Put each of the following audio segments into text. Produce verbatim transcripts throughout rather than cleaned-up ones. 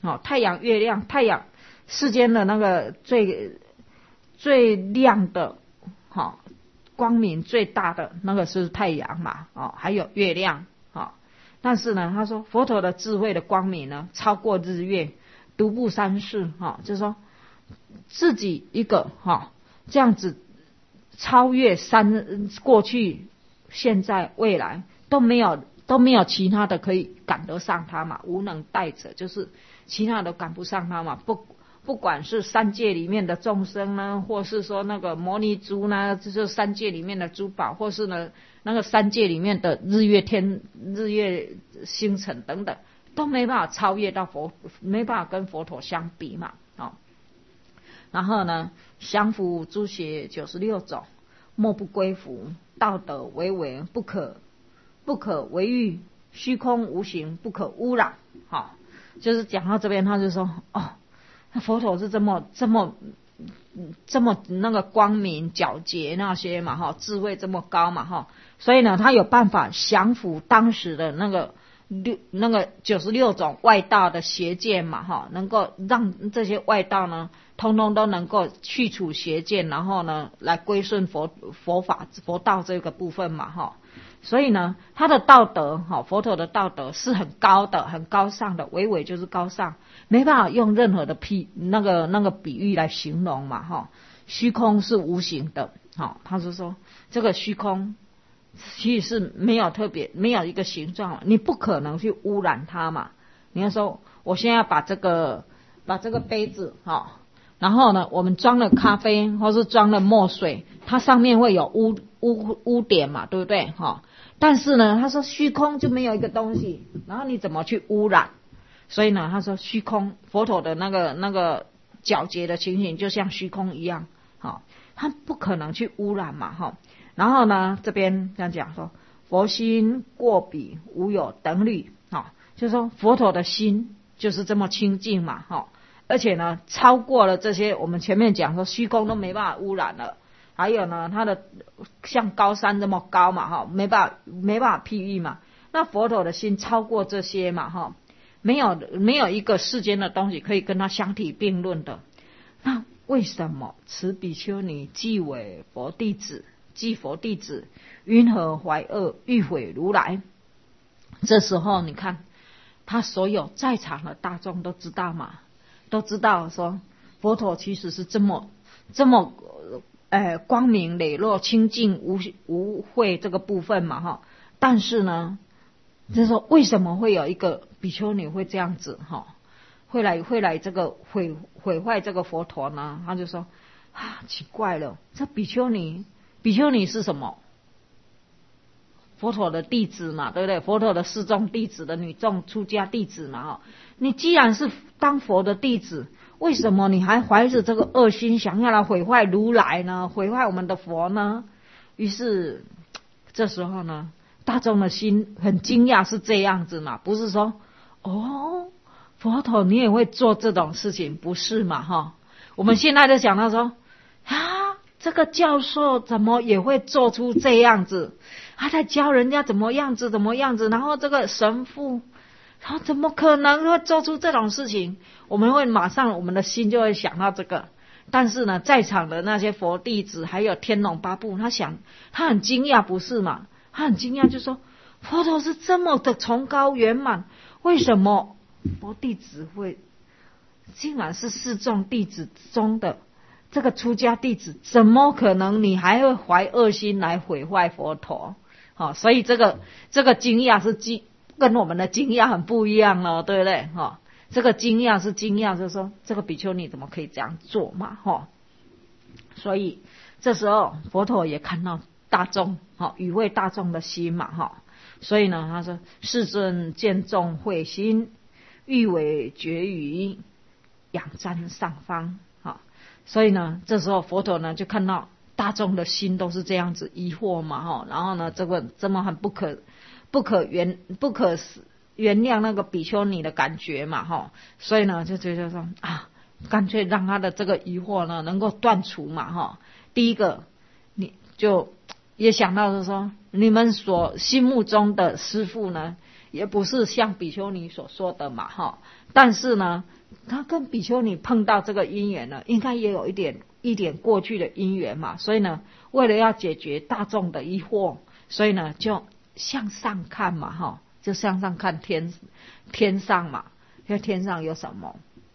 哦，太阳、月亮，太阳世间的那个最最亮的，哦，光明最大的那个是太阳嘛，哦，还有月亮，哦，但是呢，他说佛陀的智慧的光明呢，超过日月，独步三世，哈，就是说自己一个哈，这样子超越三过去、现在、未来都没有都没有其他的可以赶得上他嘛，无能代者，就是其他的赶不上他嘛，不不管是三界里面的众生呢，或是说那个摩尼珠呢，就是三界里面的珠宝，或是呢那个三界里面的日月天、日月星辰等等，都没办法超越到佛，没办法跟佛陀相比嘛，哦。然后呢，降伏诸邪九十六种，莫不归服，道德为为，不可不可为欲，虚空无形，不可污染。好，哦，就是讲到这边，他就说哦。佛陀是这么这么这么那个光明皎洁那些嘛哈，智慧这么高嘛哈，所以呢，他有办法降服当时的那个六那个九十六种外道的邪见嘛哈，能够让这些外道呢，通通都能够去除邪见，然后呢，来归顺佛佛法佛道这个部分嘛哈。所以呢，他的道德，佛陀的道德是很高的，很高尚的，唯唯就是高尚，没办法用任何的譬那个那个比喻来形容嘛，哈。虚空是无形的，好，他是说这个虚空其实是没有特别，没有一个形状，你不可能去污染它嘛。你要说，我现在把这个把这个杯子，哈，然后呢，我们装了咖啡或是装了墨水，它上面会有污污污点嘛，对不对，哈？但是呢，他说虚空就没有一个东西，然后你怎么去污染？所以呢，他说虚空，佛陀的那个那个皎洁的情形，就像虚空一样，好，他不可能去污染嘛，哈。然后呢，这边这样讲说，佛心过彼，无有等侣，好，就是说佛陀的心就是这么清净嘛，哈，而且呢，超过了这些我们前面讲说虚空都没办法污染了。还有呢，它的像高山这么高嘛，哈，没办法没办法譬喻嘛。那佛陀的心超过这些嘛，哈，没有没有一个世间的东西可以跟它相提并论的。那为什么此比丘尼既为佛弟子，既佛弟子，云何怀恶欲毁如来？这时候你看，他所有在场的大众都知道嘛，都知道说佛陀其实是这么这么。呃，光明磊落、清净无无秽这个部分嘛，哈。但是呢，就是说为什么会有一个比丘尼会这样子哈，会来会来这个毁毁坏这个佛陀呢？他就说啊，奇怪了，这比丘尼，比丘尼是什么？佛陀的弟子嘛，对不对？佛陀的四众弟子的女众出家弟子嘛，哈。你既然是当佛的弟子，为什么你还怀着这个恶心，想要来毁坏如来呢？毁坏我们的佛呢？于是这时候呢，大众的心很惊讶，是这样子嘛？不是说哦，佛陀你也会做这种事情，不是嘛？哈，我们现在就想到说啊，这个教授怎么也会做出这样子？他在教人家怎么样子，怎么样子？然后这个神父。他怎么可能会做出这种事情？我们会马上我们的心就会想到这个。但是呢，在场的那些佛弟子还有天龙八部，他想他很惊讶，不是嘛？他很惊讶，就说佛陀是这么的崇高圆满，为什么佛弟子会竟然是四众弟子中的这个出家弟子，怎么可能你还会怀恶心来毁坏佛陀？好，所以这个这个惊讶是惊。跟我们的惊讶很不一样了，对不对？哈，这个惊讶是惊讶，就是说这个比丘尼怎么可以这样做嘛？哈，所以这时候佛陀也看到大众，哈，与会大众的心嘛，哈，所以呢，他说：“世尊见众慧心，欲为绝语，仰瞻上方。”哈，所以呢，这时候佛陀呢就看到大众的心都是这样子疑惑嘛，哈，然后呢，这个这么很不可。不可原不可原谅那个比丘尼的感觉嘛，哈，所以呢就觉得说啊，干脆让他的这个疑惑呢能够断除嘛，哈。第一个，你就也想到是说，你们所心目中的师父呢，也不是像比丘尼所说的嘛，哈。但是呢， 他跟比丘尼碰到这个因缘呢，应该也有一点一点过去的因缘嘛，所以呢，为了要解决大众的疑惑，所以呢就向上看嘛，哈，就向上看天天上嘛，因为天上有什么？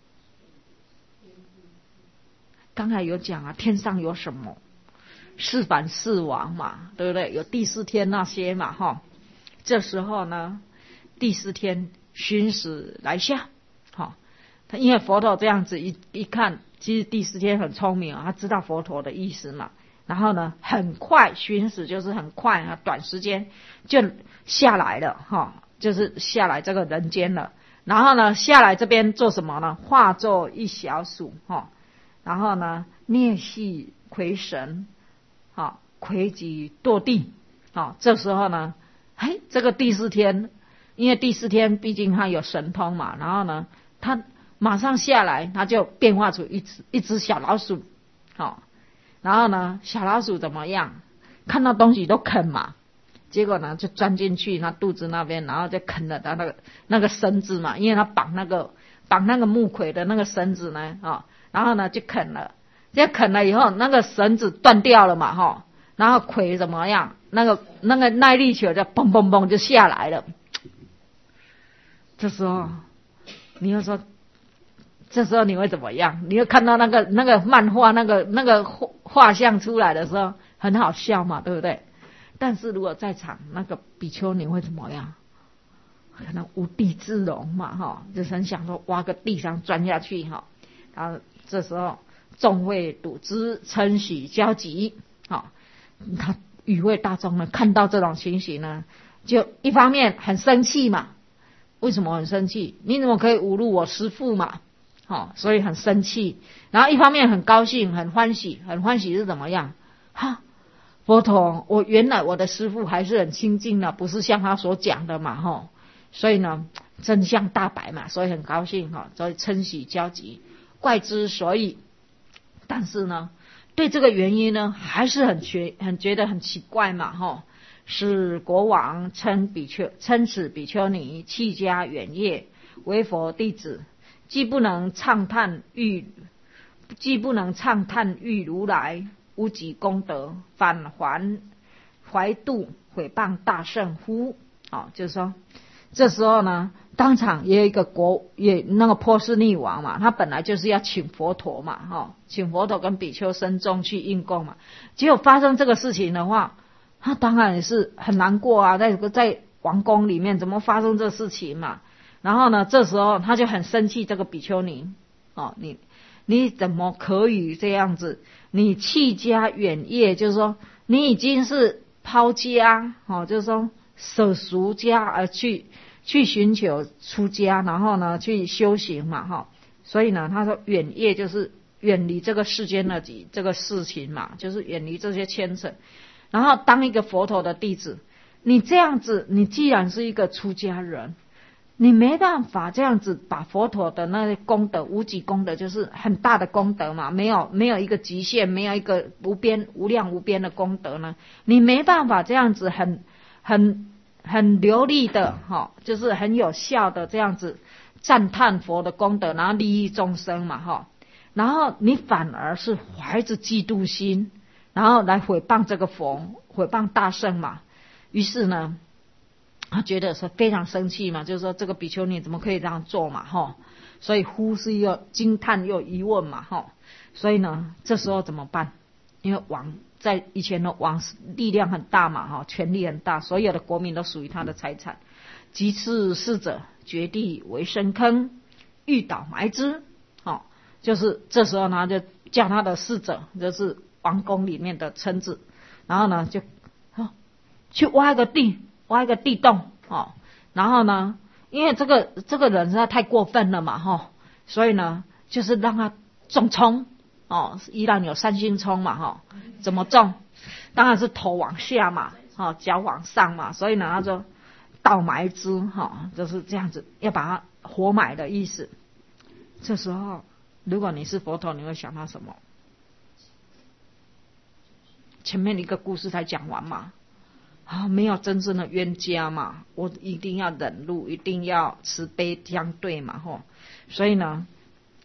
刚才有讲啊，天上有什么？四反四王嘛，对不对？有第四天那些嘛，哈。这时候呢，第四天寻死来下，哈。他因为佛陀这样子一一看，其实第四天很聪明啊，他知道佛陀的意思嘛。然后呢，很快寻死就是很快啊，短时间就下来了，哈，就是下来这个人间了。然后呢，下来这边做什么呢？化作一小鼠，哈。然后呢，蹑系魁神，好，魁己堕地，好，这时候呢，哎，这个第四天，因为第四天毕竟他有神通嘛，然后呢，他马上下来，他就变化出一只一只小老鼠，好，然后呢，小老鼠怎么样？看到东西都啃嘛，结果呢，就钻进去他肚子那边，然后就啃了他那个那个绳子嘛，因为他绑那个绑那个木魁的那个绳子呢，啊。然后呢，就啃了，这啃了以后，那个绳子断掉了嘛，哈，然后魁怎么样？那个那个耐力球就嘣嘣嘣就下来了。这时候，你又说，这时候你会怎么样？你又看到那个那个漫画那个那个画像出来的时候，很好笑嘛，对不对？但是如果在场那个比丘尼会怎么样？可能无地自容嘛，哈，就是很想说挖个地上钻下去，哈。然后这时候众会睹之，称喜交集，好，他与会大众呢看到这种情形呢，就一方面很生气嘛，为什么很生气？你怎么可以侮辱我师父嘛？好，所以很生气。然后一方面很高兴，很欢喜，很欢喜是怎么样？哈，佛陀，我原来我的师父还是很清净的，不是像他所讲的嘛，哈。所以呢，真相大白嘛，所以很高兴哈，所以称喜交集。怪之所以，但是呢，对这个原因呢，还是很觉很觉得很奇怪嘛，哈。是国王称比丘称此比丘尼弃家远业，为佛弟子，既不能畅叹欲，既不能畅叹欲如来无极功德，反还怀妒毁谤大圣乎？啊，就是说。这时候呢，当场也有一个国，也那个波斯匿王嘛，他本来就是要请佛陀嘛，哈，请佛陀跟比丘僧众去应供嘛。结果发生这个事情的话，他当然也是很难过啊，在在王宫里面怎么发生这事情嘛？然后呢，这时候他就很生气这个比丘尼，哦，你你怎么可以这样子？你弃家远业，就是说你已经是抛家，哦，就是说舍俗家而去。去寻求出家，然后呢去修行嘛，哈，所以呢他说远业就是远离这个世间的这个事情嘛，就是远离这些牵扯，然后当一个佛陀的弟子，你这样子，你既然是一个出家人，你没办法这样子把佛陀的那些功德，无极功德就是很大的功德嘛，没有没有一个极限，没有一个无边无量无边的功德呢，你没办法这样子很很。很流利的哈，就是很有效的这样子赞叹佛的功德，然后利益众生嘛哈，然后你反而是怀着嫉妒心，然后来毁谤这个佛，毁谤大圣嘛。于是呢，他觉得是非常生气嘛，就是说这个比丘尼怎么可以这样做嘛哈，所以忽是一个惊叹又疑问嘛哈，所以呢，这时候怎么办？因为王。在以前的王力量很大嘛，哈，权力很大，所有的国民都属于他的财产。及次逝者，掘地为深坑，欲倒埋之。好，就是这时候呢，就叫他的侍者，就是王宫里面的臣子，然后呢，就去挖一个地，挖一个地洞，哦，然后呢，因为这个这个人实在太过分了嘛，哈，所以呢，就是让他种葱。哦，依然有三星葱嘛，哈，怎么种？当然是头往下嘛，哈，脚往上嘛，所以呢，他说倒埋之，哈，就是这样子，要把它活埋的意思。这时候，如果你是佛陀，你会想到什么？前面一个故事才讲完嘛，啊，没有真正的冤家嘛，我一定要忍辱，一定要慈悲相对嘛，哈，所以呢。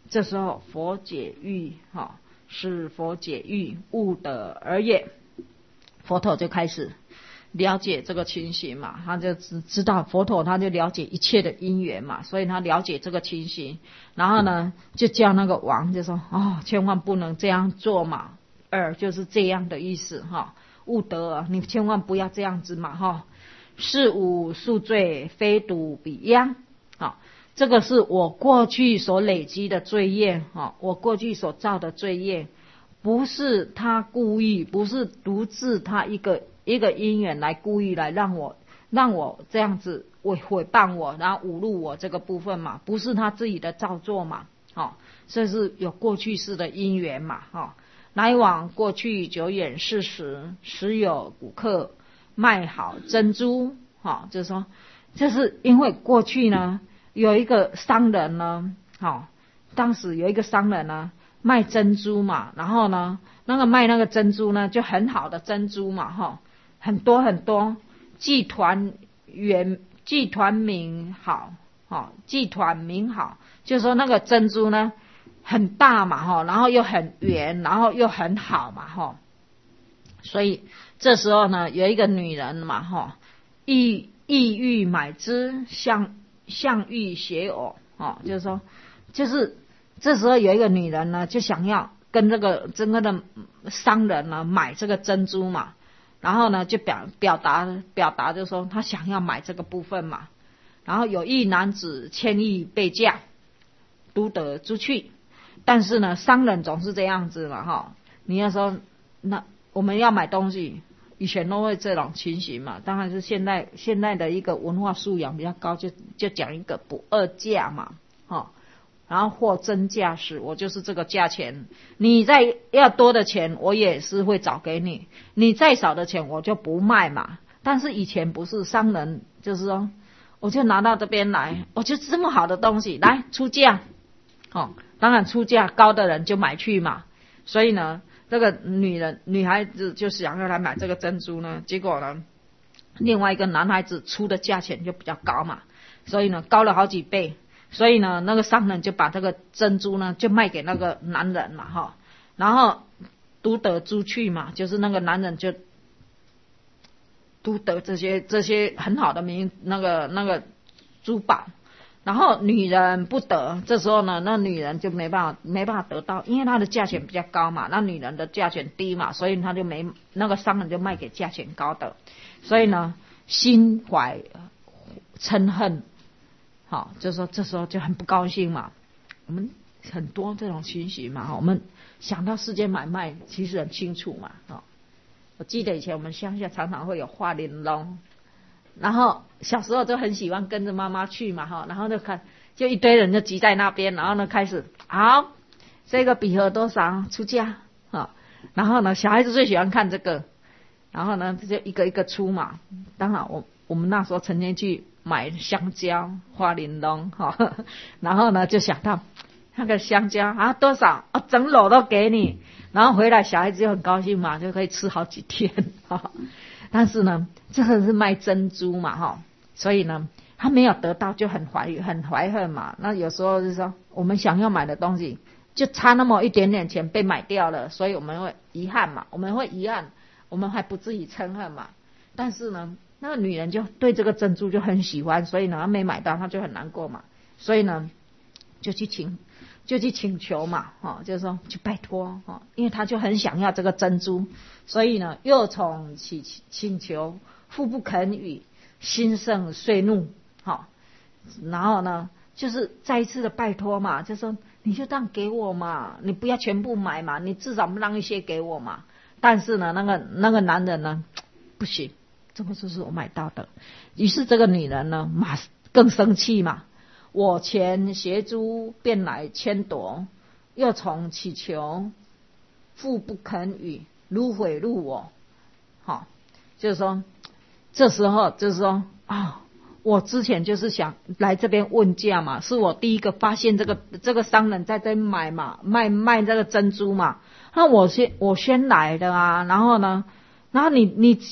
这时候佛解喻，哈，是佛解喻，悟得而也。佛陀就开始了解这个情形嘛，他就知知道佛陀他就了解一切的因缘嘛，所以他了解这个情形，然后呢就叫那个王就说哦，千万不能这样做嘛，尔就是这样的意思哈，悟得你千万不要这样子嘛哈。是吾宿罪，非独彼殃。好，这个是我过去所累积的罪业，哈，我过去所造的罪业，不是他故意，不是独自他一个一个因缘来故意来让我让我这样子毁毁谤我，然后侮辱我这个部分嘛，不是他自己的造作嘛，好，这是有过去式的因缘嘛，哈。来往过去久远世时，时有古客卖好珍珠，好，就是说，这是因为过去呢，有一个商人呢，好，当时有一个商人呢卖珍珠嘛，然后呢，那个卖那个珍珠呢，就很好的珍珠嘛，哈，很多很多，集团圆，集团名好，好，集团名好，就是说那个珍珠呢很大嘛，哈，然后又很圆，然后又很好嘛，哈。所以这时候呢，有一个女人嘛，哈，意意欲买之，相相欲携偶，哦，就是说，就是这时候有一个女人呢，就想要跟这个这个的商人呢买这个珍珠嘛，然后呢就表表达表达就说她想要买这个部分嘛，然后有一男子千亿被价，独得出去，但是呢，商人总是这样子嘛，哈，你要说那。我们要买东西，以前都会这种情形嘛。当然是现在现在的一个文化素养比较高，就就讲一个不二价嘛，哈。然后货真价实，我就是这个价钱。你再要多的钱，我也是会找给你；你再少的钱，我就不卖嘛。但是以前不是商人，就是说，我就拿到这边来，我就这么好的东西来出价，哦，当然出价高的人就买去嘛。所以呢。这个女人女孩子就想要来买这个珍珠呢，结果呢，另外一个男孩子出的价钱就比较高嘛，所以呢高了好几倍，所以呢那个商人就把这个珍珠呢就卖给那个男人嘛哈，然后独得珠去嘛，就是那个男人就独得这些这些很好的名那个那个珠宝。然后女人不得，这时候呢，那女人就没办法没办法得到，因为她的价钱比较高嘛，那女人的价钱低嘛，所以她就没那个商人就卖给价钱高的，所以呢，心怀嗔恨，好，就说这时候就很不高兴嘛。我们很多这种情形嘛，我们想到世间买卖，其实很清楚嘛，哦，我记得以前我们乡下常常会有花玲珑。然后小时候就很喜欢跟着妈妈去嘛哈，然后就看就一堆人就挤在那边，然后呢开始好这个笔盒多少出价啊，然后呢小孩子最喜欢看这个，然后呢就一个一个出嘛。当然我我们那时候曾经去买香蕉花玲珑哈，然后呢就想到那个香蕉啊多少啊，整篓都给你，然后回来小孩子就很高兴嘛，就可以吃好几天哈。但是呢，这个是卖珍珠嘛，哈，所以呢，他没有得到就很怀很怀恨嘛。那有时候就是说，我们想要买的东西，就差那么一点点钱被买掉了，所以我们会遗憾嘛，我们会遗憾，我们还不至于嗔恨嘛。但是呢，那个女人就对这个珍珠就很喜欢，所以呢，她没买到，她就很难过嘛。所以呢，就去请。就去请求嘛，哦，就是说去拜托，哦，因为他就很想要这个珍珠，所以呢，又从请请求，父不肯与，心生遂怒，好，然后呢，就是再一次的拜托嘛，就说你就当给我嘛，你不要全部买嘛，你至少让一些给我嘛。但是呢，那个那个男人呢，不行，这个就是我买到的。于是这个女人呢，马更生气嘛。我前携珠便来牵夺，又从祈求，父不肯与，如毁入我。好，就是说，这时候就是说啊、哦，我之前就是想来这边问价嘛，是我第一个发现这个这个商人在这买嘛，卖卖这个珍珠嘛，那我先我先来的啊，然后呢，然后你你就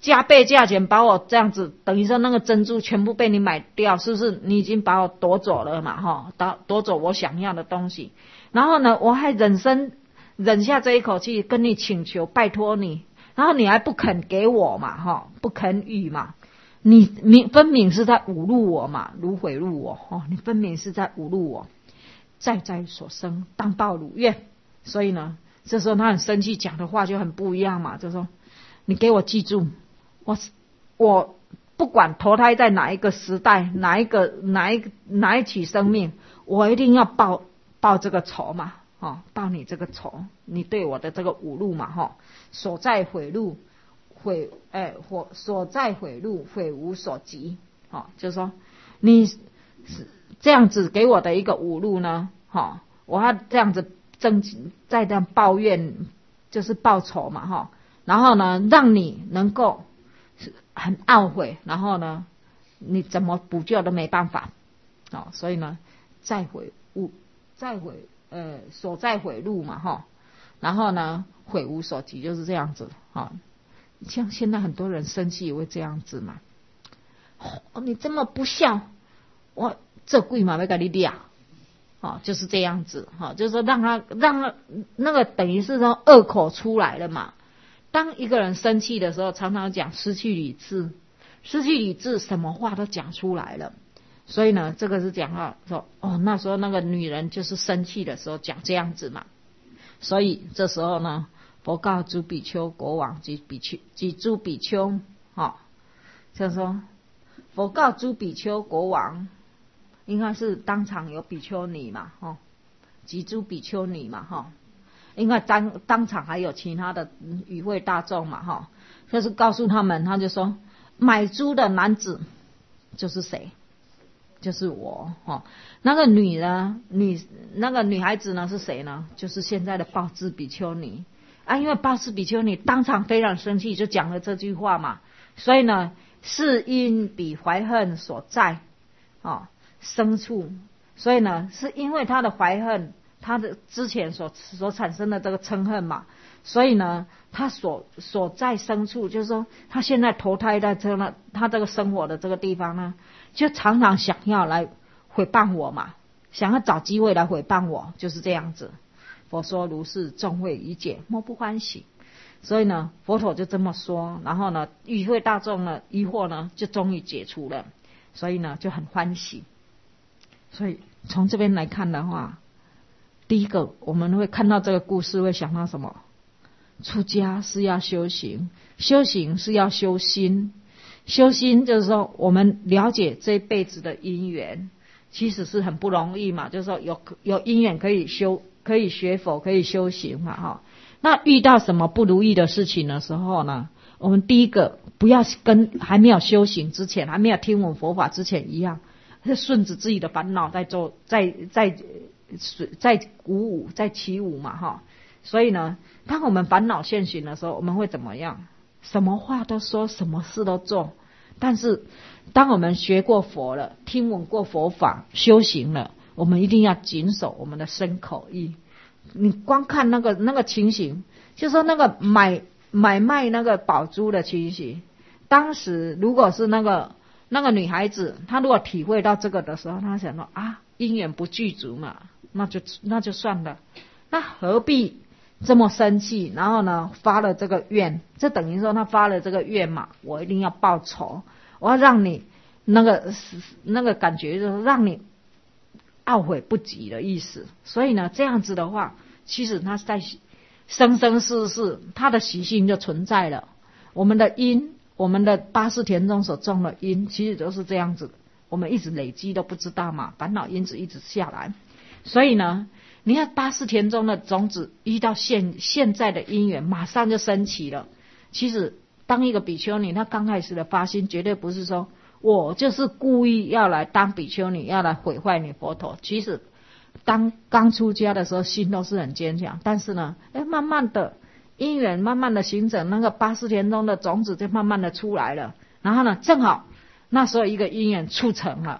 加倍价钱把我这样子，等于说那个珍珠全部被你买掉，是不是？你已经把我夺走了嘛，哈，夺夺走我想要的东西。然后呢，我还忍声忍下这一口气，跟你请求，拜托你，然后你还不肯给我嘛，哈，不肯予嘛，你明分明是在侮辱我嘛，如毁辱我，哦，你分明是在侮辱我，债债所生，当报如愿。所以呢，这时候他很生气，讲的话就很不一样嘛，就说你给我记住。我我不管投胎在哪一个时代，哪一个哪一哪一起生命，我一定要报报这个仇嘛，哦，报你这个仇，你对我的这个侮辱嘛，哈、哦，所在毁辱，毁哎或所在毁辱，毁无所及，哦，就是说你是这样子给我的一个侮辱呢，哈、哦，我要这样子争再这样抱怨，就是报仇嘛，哈、哦，然后呢，让你能够很懊悔，然后呢，你怎么补救都没办法，哦，所以呢，再悔悟，再悔呃所在悔路嘛，哈，然后呢，悔无所及，就是这样子，哈、哦，像现在很多人生气也会这样子嘛，哦，你这么不孝，我这鬼嘛要给你俩，哦，就是这样子，哈、哦，就是说让他让他那个等于是说恶口出来了嘛。当一个人生气的时候，常常讲失去理智，失去理智，什么话都讲出来了。所以呢，这个是讲到说，哦，那时候那个女人就是生气的时候讲这样子嘛。所以这时候呢，佛告诸比丘国王及比丘及诸比丘，哦，就是说，佛告诸比丘国王，应该是当场有比丘尼嘛，哦，及诸比丘尼嘛，哈、哦。因为当当场还有其他的与会大众嘛，哈，就是告诉他们，他就说买猪的男子就是谁，就是我，哈，那个女呢，女那个女孩子呢是谁呢？就是现在的报智比丘尼啊，因为报智比丘尼当场非常生气，就讲了这句话嘛，所以呢，是因彼怀恨所在，哦，生处，所以呢，是因为他的怀恨。他的之前所所产生的这个嗔恨嘛，所以呢，他所所在生处，就是说他现在投胎在这呢，他这个生活的这个地方呢，就常常想要来毁谤我嘛，想要找机会来毁谤我，就是这样子。佛说如是，众会理解，莫不欢喜。所以呢，佛陀就这么说，然后呢，与会大众呢疑惑呢就终于解除了，所以呢就很欢喜。所以从这边来看的话。第一个，我们会看到这个故事，会想到什么？出家是要修行，修行是要修心。修心就是说，我们了解这辈子的因缘，其实是很不容易嘛。就是说有，有有因缘可以修，可以学佛，可以修行嘛，哈。那遇到什么不如意的事情的时候呢？我们第一个不要跟还没有修行之前，还没有听闻佛法之前一样，是顺着自己的烦恼在做，在在。在鼓舞，在起舞嘛，哈。所以呢，当我们烦恼现行的时候，我们会怎么样？什么话都说，什么事都做。但是，当我们学过佛了，听闻过佛法，修行了，我们一定要谨守我们的身口意。你光看那个那个情形，就说那个买买卖那个宝珠的情形，当时如果是那个那个女孩子，她如果体会到这个的时候，她想说啊，因缘不具足嘛。那就那就算了，那何必这么生气？然后呢，发了这个愿，这等于说他发了这个愿嘛，我一定要报仇，我要让你那个那个感觉就是让你懊悔不及的意思。所以呢，这样子的话，其实他在生生世世他的习性就存在了。我们的因，我们的八识田中所种的因，其实都是这样子，我们一直累积都不知道嘛，烦恼因子一直下来。所以呢，你看八识田中的种子遇到现现在的因缘，马上就升起了。其实当一个比丘尼，他刚开始的发心，绝对不是说我就是故意要来当比丘尼，要来毁坏你佛陀。其实当刚出家的时候，心都是很坚强，但是呢，哎，慢慢的因缘慢慢的形成，那个八识田中的种子就慢慢的出来了。然后呢，正好那时候一个因缘促成了。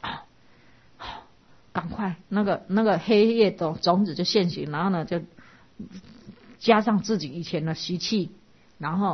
赶快，那个那个黑夜的种子就现形，然后呢，就加上自己以前的习气，然后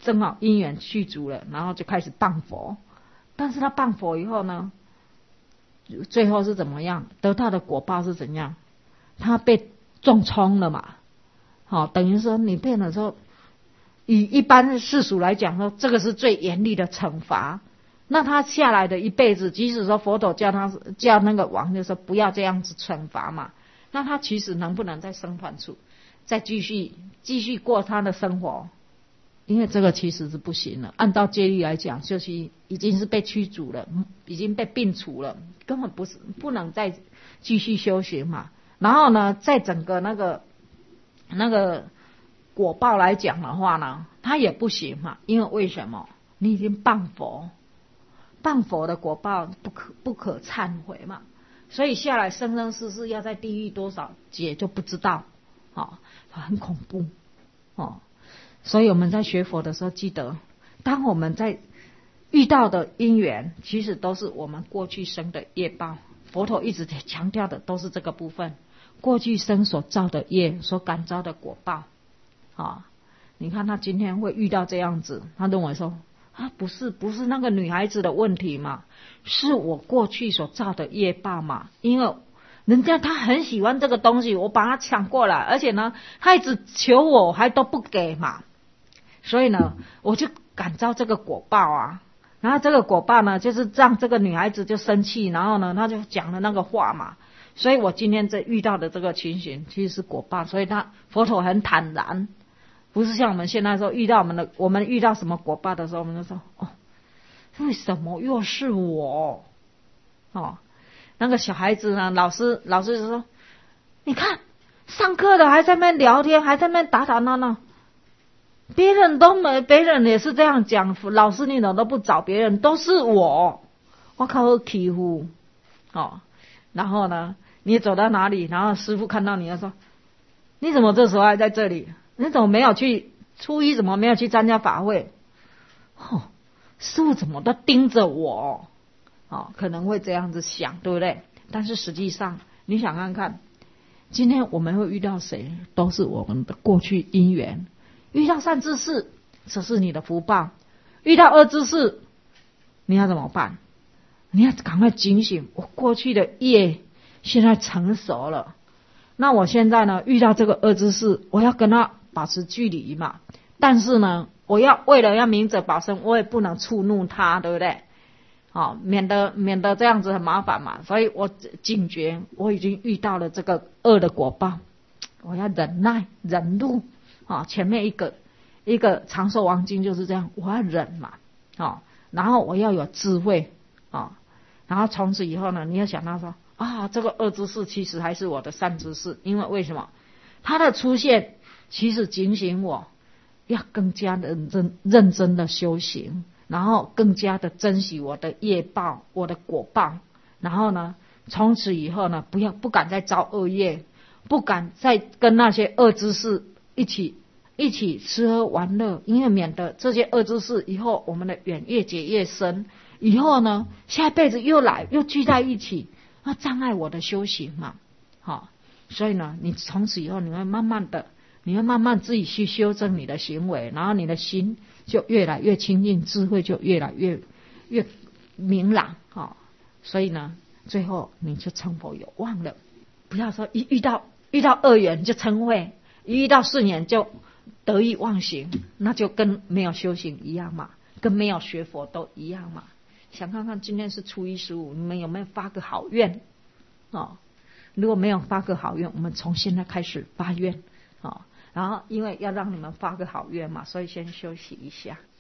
正好因缘具足了，然后就开始谤佛。但是他谤佛以后呢，最后是怎么样？得到的果报是怎样？他被重冲了嘛。好、哦，等于说你变了之后，以一般世俗来讲说，这个是最严厉的惩罚。那他下来的一辈子，即使说佛陀叫他叫那个王就说不要这样子惩罚嘛，那他其实能不能再生还处，再继续继续过他的生活？因为这个其实是不行了。按照戒律来讲，就是已经是被驱逐了，已经被并除了，根本不是不能再继续修行嘛。然后呢，在整个那个那个果报来讲的话呢，他也不行嘛。因为为什么？你已经谤佛。谤佛的果报不可不可忏悔嘛，所以下来生生世世要在地狱多少劫就不知道，哦，很恐怖哦。所以我们在学佛的时候，记得当我们在遇到的因缘，其实都是我们过去生的业报。佛陀一直强调的都是这个部分，过去生所造的业，所感召的果报。哦，你看他今天会遇到这样子，他认为说。啊，不是不是那个女孩子的问题嘛，是我过去所造的业报嘛。因为人家他很喜欢这个东西，我把他抢过来，而且呢，他一直求我，还都不给嘛。所以呢，我就感召这个果报啊。然后这个果报呢，就是让这个女孩子就生气，然后呢，他就讲了那个话嘛。所以我今天这遇到的这个情形，其实是果报。所以他佛陀很坦然。不是像我们现在说遇到我们的我们遇到什么果报的时候，我们就说哦，为什么又是我？哦，那个小孩子呢，老师老师就说，你看上课的还在那边聊天，还在那边打打闹闹，别人都没，别人也是这样讲，老师你怎么都不找别人，都是我，我靠我欺负哦。然后呢，你走到哪里，然后师父看到你，就说你怎么这时候还在这里？你怎么没有去初一？怎么没有去参加法会？哦，师父怎么都盯着我？哦，可能会这样子想，对不对？但是实际上，你想看看，今天我们会遇到谁，都是我们的过去因缘。遇到善知识，这是你的福报；遇到恶知识，你要怎么办？你要赶快警醒，我过去的业现在成熟了。那我现在呢，遇到这个恶知识，我要跟他保持距离嘛。但是呢，我要为了要明哲保身，我也不能触怒他，对不对？好、哦，免得免得这样子很麻烦嘛。所以我警觉，我已经遇到了这个恶的果报，我要忍耐忍辱。啊、哦，前面一个一个长寿王经就是这样，我要忍嘛。哦，然后我要有智慧啊、哦，然后从此以后呢，你要想到说啊，这个恶知识其实还是我的善知识，因为为什么？它的出现其实警醒我要更加的认真认真的修行，然后更加的珍惜我的业报，我的果报。然后呢，从此以后呢，不要不敢再造恶业，不敢再跟那些恶知识一起一起吃喝玩乐，因为免得这些恶知识以后我们的缘越结越深，以后呢，下一辈子又来又聚在一起，那障碍我的修行嘛。好、哦，所以呢，你从此以后你会慢慢的，你会慢慢自己去修正你的行为，然后你的心就越来越清净，智慧就越来越越明朗。哦，所以呢，最后你就成佛有望了。不要说一遇到遇到恶缘就嗔恚，一遇到顺缘就得意忘形，那就跟没有修行一样嘛，跟没有学佛都一样嘛。想看看今天是初一十五，你们有没有发个好愿？哦，如果没有发个好愿，我们从现在开始发愿。哦，然后因为要让你们发个好愿嘛，所以先休息一下。